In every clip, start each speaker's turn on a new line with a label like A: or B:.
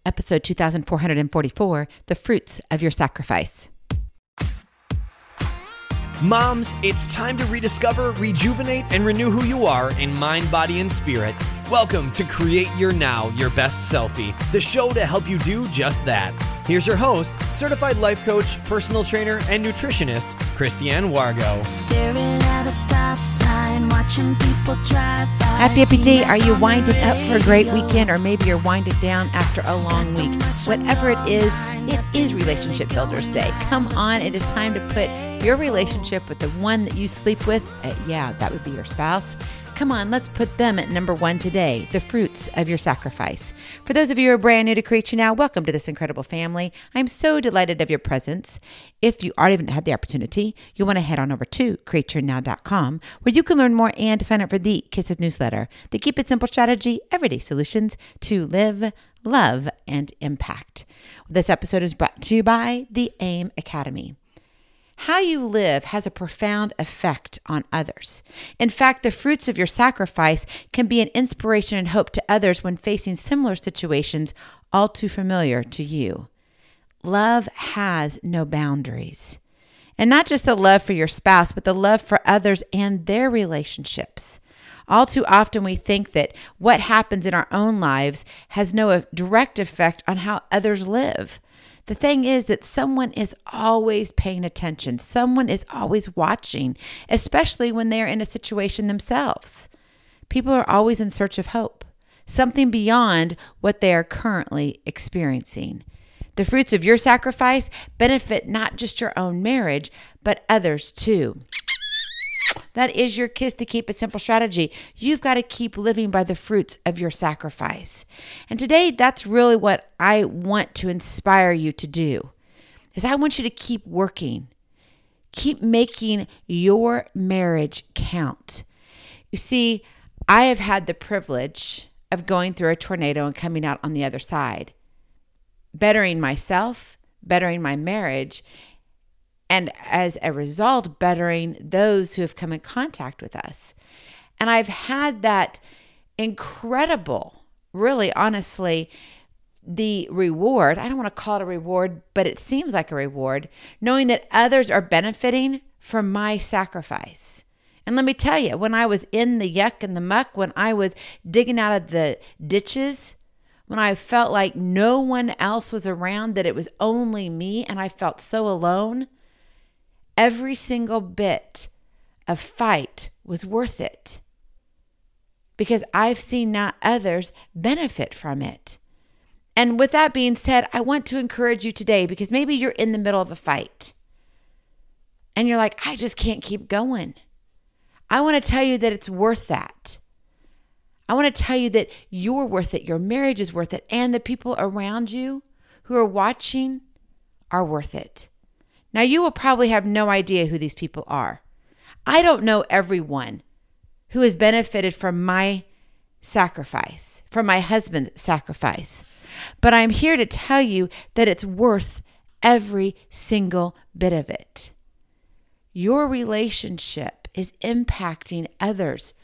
A: episode 2444, The Fruits of Your Sacrifice.
B: Moms, it's time to rediscover, rejuvenate, and renew who you are in mind, body, and spirit. Welcome to Create Your Now, Your Best Selfie, the show to help you do just that. Here's your host, certified life coach, personal trainer, and nutritionist, Christiane Wargo.
C: Staring at a stop sign, watching people drive by.
A: Happy day. Are you winding up for a great weekend, or maybe you're winding down after a long week? Whatever it is Relationship Builders Day. Come on, it is time to put your relationship with the one that you sleep with, that would be your spouse. Come on, let's put them at number one today, the fruits of your sacrifice. For those of you who are brand new to Create Your Now, welcome to this incredible family. I'm so delighted of your presence. If you already haven't had the opportunity, you'll want to head on over to createyournow.com, where you can learn more and sign up for the Kisses newsletter, the Keep It Simple strategy, everyday solutions to live, love, and impact. This episode is brought to you by the AIM Academy. How you live has a profound effect on others. In fact, the fruits of your sacrifice can be an inspiration and hope to others when facing similar situations all too familiar to you. Love has no boundaries. And not just the love for your spouse, but the love for others and their relationships. All too often we think that what happens in our own lives has no direct effect on how others live. The thing is that someone is always paying attention. Someone is always watching, especially when they're in a situation themselves. People are always in search of hope, something beyond what they are currently experiencing. The fruits of your sacrifice benefit not just your own marriage, but others too. That is your Kiss to Keep It Simple strategy. You've got to keep living by the fruits of your sacrifice. And today, that's really what I want to inspire you to do, is I want you to keep working. Keep making your marriage count. You see, I have had the privilege of going through a tornado and coming out on the other side, bettering myself, bettering my marriage, and as a result, bettering those who have come in contact with us. And I've had that incredible, really, honestly, the reward, I don't want to call it a reward, but it seems like a reward, knowing that others are benefiting from my sacrifice. And let me tell you, when I was in the yuck and the muck, when I was digging out of the ditches, when I felt like no one else was around, that it was only me, and I felt so alone, every single bit of fight was worth it, because I've seen now others benefit from it. And with that being said, I want to encourage you today, because maybe you're in the middle of a fight and you're like, I just can't keep going. I want to tell you that it's worth that. I want to tell you that you're worth it. Your marriage is worth it. And the people around you who are watching are worth it. Now, you will probably have no idea who these people are. I don't know everyone who has benefited from my sacrifice, from my husband's sacrifice. But I'm here to tell you that it's worth every single bit of it. Your relationship is impacting others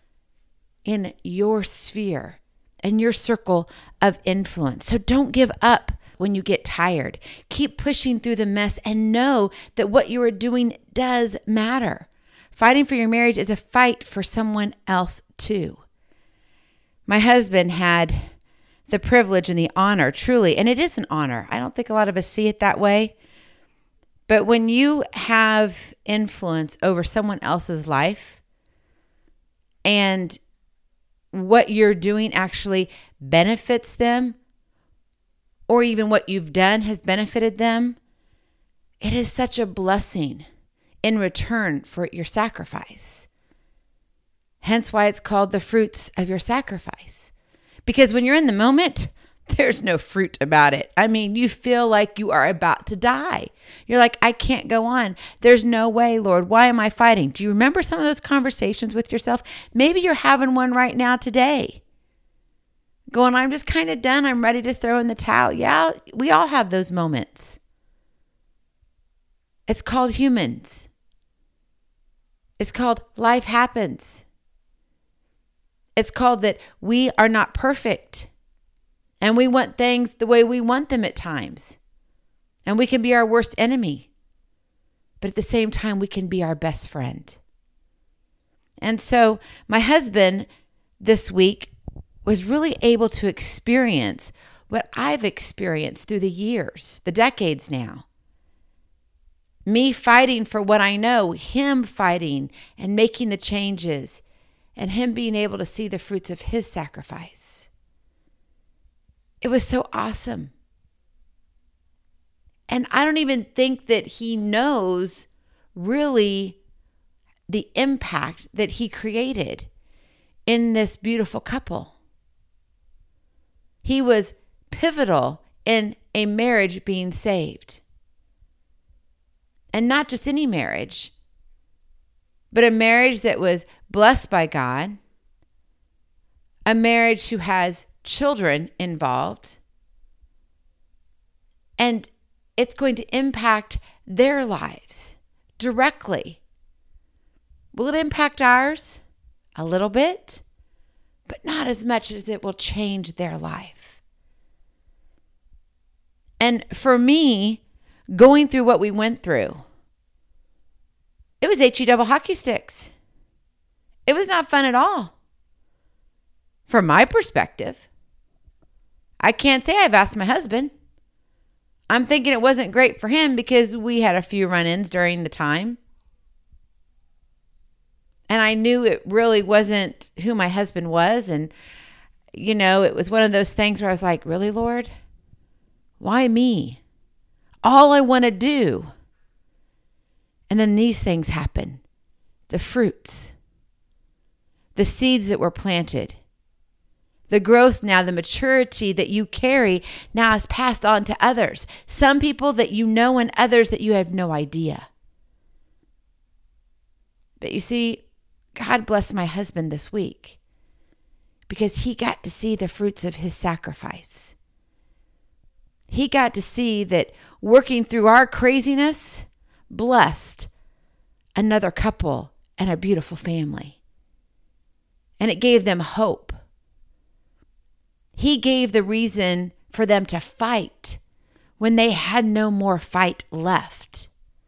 A: in your sphere and your circle of influence. So don't give up when you get tired. Keep pushing through the mess and know that what you are doing does matter. Fighting for your marriage is a fight for someone else too. My husband had the privilege and the honor, truly, and it is an honor. I don't think a lot of us see it that way. But when you have influence over someone else's life and what you're doing actually benefits them, or even what you've done has benefited them, it is such a blessing in return for your sacrifice. Hence why it's called the fruits of your sacrifice. Because when you're in the moment, there's no fruit about it. I mean, you feel like you are about to die. You're like, I can't go on. There's no way, Lord. Why am I fighting? Do you remember some of those conversations with yourself? Maybe you're having one right now today. Going, I'm just kind of done. I'm ready to throw in the towel. Yeah, we all have those moments. It's called humans. It's called life happens. It's called that we are not perfect. And we want things the way we want them at times. And we can be our worst enemy. But at the same time, we can be our best friend. And so my husband this week was really able to experience what I've experienced through the years, the decades now. Me fighting for what I know, him fighting and making the changes, and him being able to see the fruits of his sacrifice. It was so awesome. And I don't even think that he knows really the impact that he created in this beautiful couple. He was pivotal in a marriage being saved. And not just any marriage, but a marriage that was blessed by God, a marriage who has children involved, and it's going to impact their lives directly. Will it impact ours? A little bit, but not as much as it will change their life. And for me, going through what we went through, it was HE double hockey sticks. It was not fun at all. From my perspective, I can't say I've asked my husband. I'm thinking it wasn't great for him because we had a few run-ins during the time. And I knew it really wasn't who my husband was. And, it was one of those things where I was like, really, Lord? Why me? All I want to do. And then these things happen. The fruits. The seeds that were planted. The growth now, the maturity that you carry now is passed on to others. Some people that you know and others that you have no idea. But you see, God blessed my husband this week because he got to see the fruits of his sacrifice. He got to see that working through our craziness blessed another couple and a beautiful family. And it gave them hope. He gave the reason for them to fight when they had no more fight left.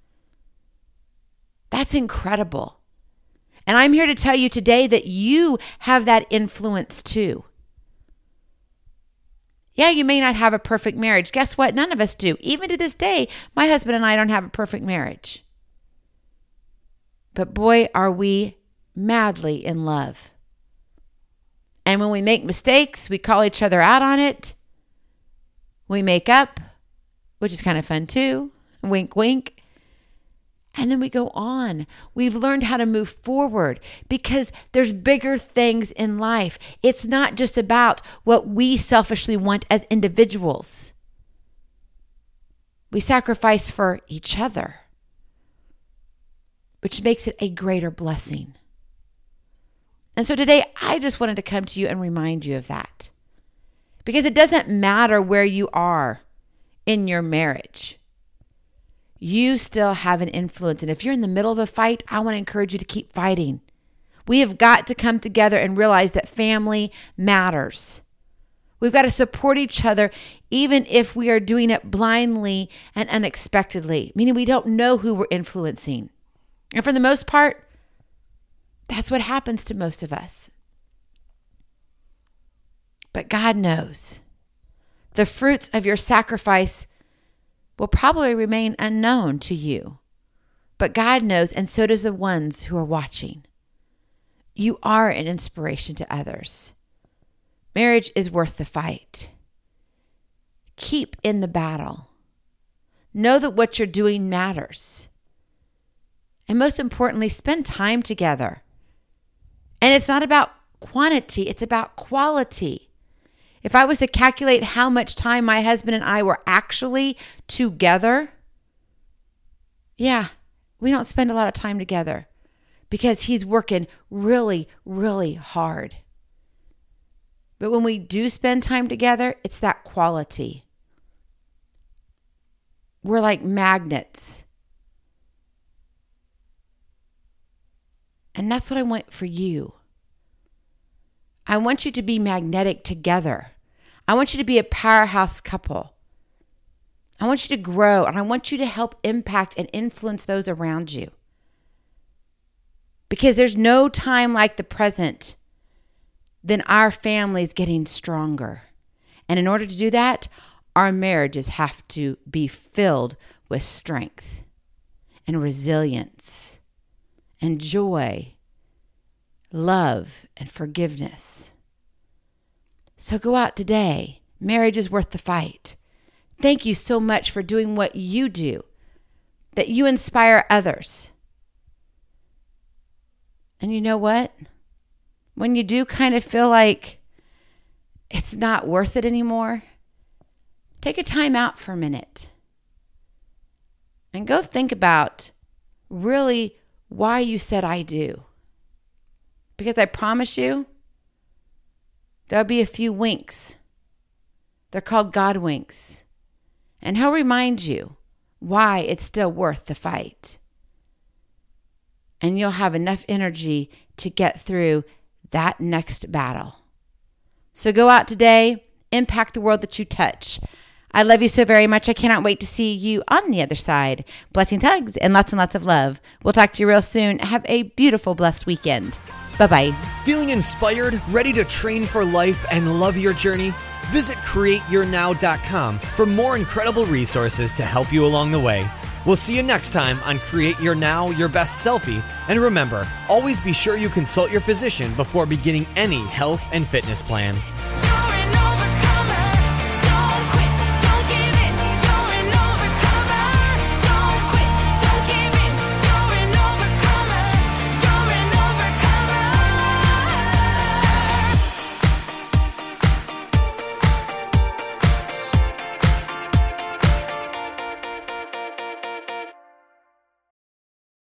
A: That's incredible. And I'm here to tell you today that you have that influence too. Yeah, you may not have a perfect marriage. Guess what? None of us do. Even to this day, my husband and I don't have a perfect marriage. But boy, are we madly in love. And when we make mistakes, we call each other out on it. We make up, which is kind of fun too. Wink, wink. And then we go on. We've learned how to move forward because there's bigger things in life. It's not just about what we selfishly want as individuals. We sacrifice for each other, which makes it a greater blessing. And so today, I just wanted to come to you and remind you of that. Because it doesn't matter where you are in your marriage. You still have an influence. And if you're in the middle of a fight, I want to encourage you to keep fighting. We have got to come together and realize that family matters. We've got to support each other, even if we are doing it blindly and unexpectedly, meaning we don't know who we're influencing. And for the most part, that's what happens to most of us. But God knows. The fruits of your sacrifice will probably remain unknown to you. But God knows, and so does the ones who are watching. You are an inspiration to others. Marriage is worth the fight. Keep in the battle. Know that what you're doing matters. And most importantly, spend time together. And it's not about quantity, it's about quality. If I was to calculate how much time my husband and I were actually together, we don't spend a lot of time together because he's working really, really hard. But when we do spend time together, it's that quality. We're like magnets. And that's what I want for you. I want you to be magnetic together. I want you to be a powerhouse couple. I want you to grow, and I want you to help impact and influence those around you. Because there's no time like the present than our families getting stronger. And in order to do that, our marriages have to be filled with strength and resilience and joy, love and forgiveness. So go out today. Marriage is worth the fight. Thank you so much for doing what you do, that you inspire others. And you know what? When you do kind of feel like it's not worth it anymore, take a time out for a minute and go think about really why you said I do. Because I promise you, there'll be a few winks. They're called God winks. And he'll remind you why it's still worth the fight. And you'll have enough energy to get through that next battle. So go out today, impact the world that you touch. I love you so very much. I cannot wait to see you on the other side. Blessings, hugs, and lots of love. We'll talk to you real soon. Have a beautiful, blessed weekend. Bye-bye.
B: Feeling inspired, ready to train for life and love your journey? Visit CreateYourNow.com for more incredible resources to help you along the way. We'll see you next time on Create Your Now, Your Best Selfie. And remember, always be sure you consult your physician before beginning any health and fitness plan.